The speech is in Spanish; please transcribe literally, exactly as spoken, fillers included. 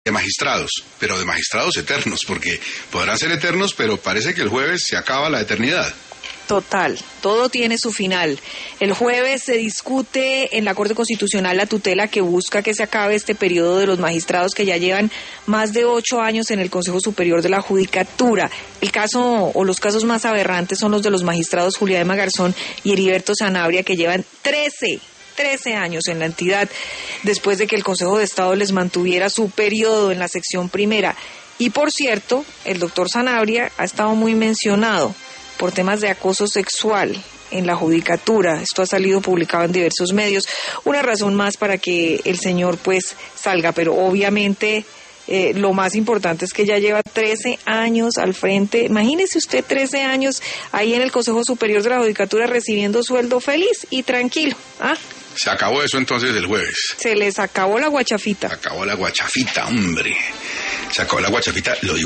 de magistrados, pero de magistrados eternos, porque podrán ser eternos, pero parece que el jueves se acaba la eternidad. Total, todo tiene su final. El jueves se discute en la Corte Constitucional la tutela que busca que se acabe este periodo de los magistrados que ya llevan más de ocho años en el Consejo Superior de la Judicatura. El caso o los casos más aberrantes son los de los magistrados Julia Emma Garzón y Heriberto Sanabria, que llevan trece años en la entidad, después de que el Consejo de Estado les mantuviera su periodo en la sección primera. Y por cierto, el doctor Sanabria ha estado muy mencionado por temas de acoso sexual en la judicatura. Esto ha salido publicado en diversos medios. Una razón más para que el señor pues salga, pero obviamente eh, lo más importante es que ya lleva trece años al frente. Imagínese usted trece años ahí en el Consejo Superior de la Judicatura recibiendo sueldo feliz y tranquilo. ¿Ah? Se acabó eso entonces el jueves. Se les acabó la guachafita. Se acabó la guachafita, hombre. Se acabó la guachafita. Lo